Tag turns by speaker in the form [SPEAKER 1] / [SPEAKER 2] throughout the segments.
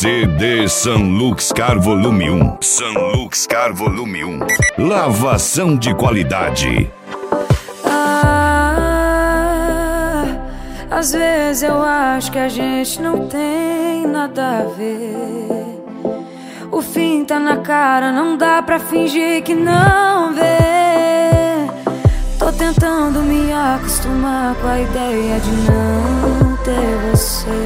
[SPEAKER 1] CD Sanluxcar Volume 1. Sanluxcar Volume 1. Lavação de qualidade.
[SPEAKER 2] Às vezes eu acho que a gente não tem nada a ver. O fim tá na cara, não dá pra fingir que não vê. Tô tentando me acostumar com a ideia de não ter você.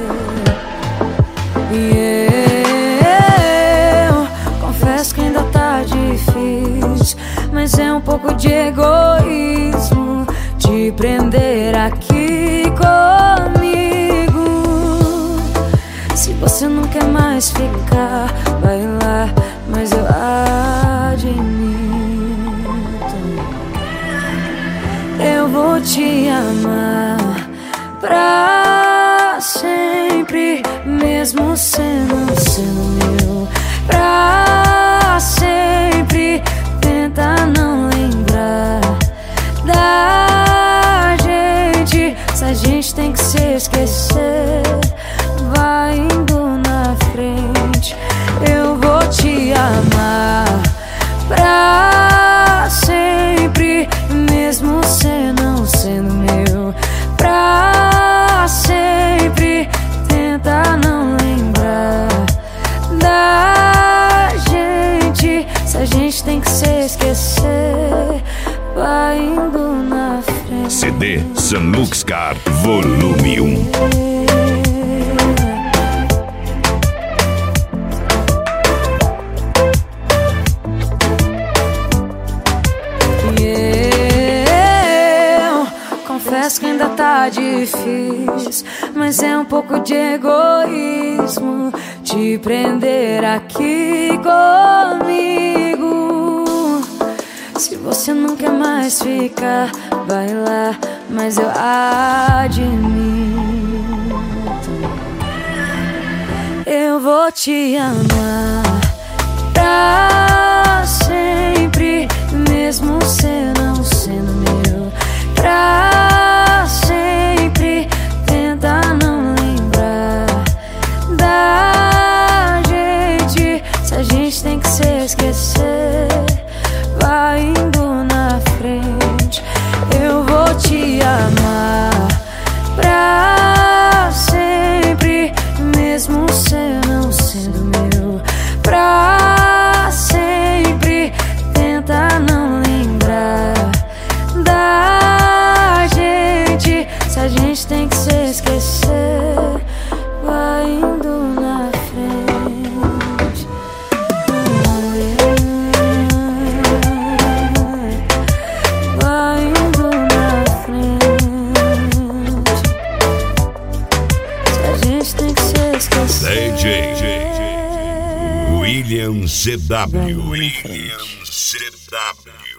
[SPEAKER 2] E eu confesso que ainda tá difícil, mas é um pouco de egoísmo te prender aqui comigo. Se você não quer mais ficar, vai lá, mas eu admito. Eu vou te amar pra sempre, mesmo sendo meu. Pra sempre, tenta não lembrar da gente. Se a gente tem que se esquecer, vai indo na frente. Eu vou te amar pra sempre, mesmo você não sendo meu. Pra sempre, tenta não lembrar da gente. Se a gente tem que se esquecer, vai indo na frente.
[SPEAKER 1] CD Sanluxcar Volume 1.
[SPEAKER 2] Confesso que ainda tá difícil, mas é um pouco de egoísmo te prender aqui comigo. Se você não quer mais ficar, vai lá, mas eu admito. Eu vou te amar pra sempre, mesmo você não sendo meu. Pra sempre, tenta não lembrar da gente. Se a gente tem que se esquecer, vai indo na frente. Eu vou te amar pra sempre, mesmo você não sendo meu. Pra sempre, tenta não lembrar da gente. Se a gente tem que se esquecer, vai indo na frente. Vai indo na frente. Se a gente tem que se esquecer,
[SPEAKER 1] DJ William CW.
[SPEAKER 2] vai indo na
[SPEAKER 1] William
[SPEAKER 2] frente.
[SPEAKER 1] CW.